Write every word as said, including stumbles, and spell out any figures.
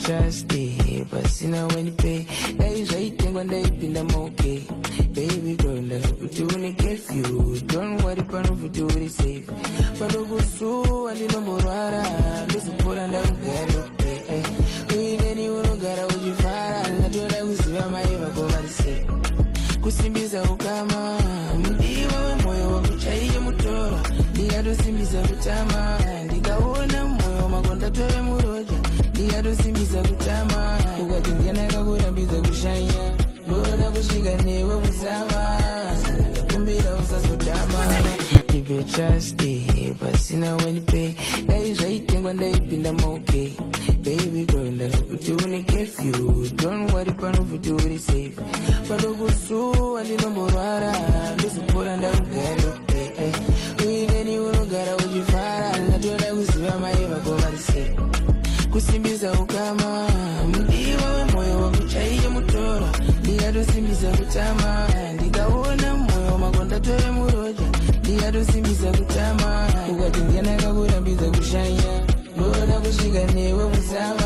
trust it, but see now when you pay, that is waiting when they pin them okay. Baby girl, put you in a gift you. Don't worry, pan over to it safe. But I go so and you know more. This is what I never get okay. We didn't even get out with you fire. I do like we see my ever go and say. Kusimbiza ukama, mdiwa moyo wa kuchaiya mutora. Diado simbiza kutama, ndikaona moyo magonda toye muroja. Diado simbiza kutama, ukatingiana kakurambiza kushanya. Bora kushika newe musama, kumbira usasotama. If you trust it, but see now when you pay, that is waiting when they pin them okay. Baby girl, put you in a gift you. Don't worry, pan over to it safe. But I go so and you know more. This is what I never get okay. We didn't even get out with you fire. I do like we see my ever go and say. Kusimbiza ukama, mdiwa moyo wa kuchaiya mutora. Diado simbiza kutama, ndikaona moyo magonda toye muroja. Diado simbiza kutama, ukatingiana kakurambiza kushanya. Bora kushika newe musama.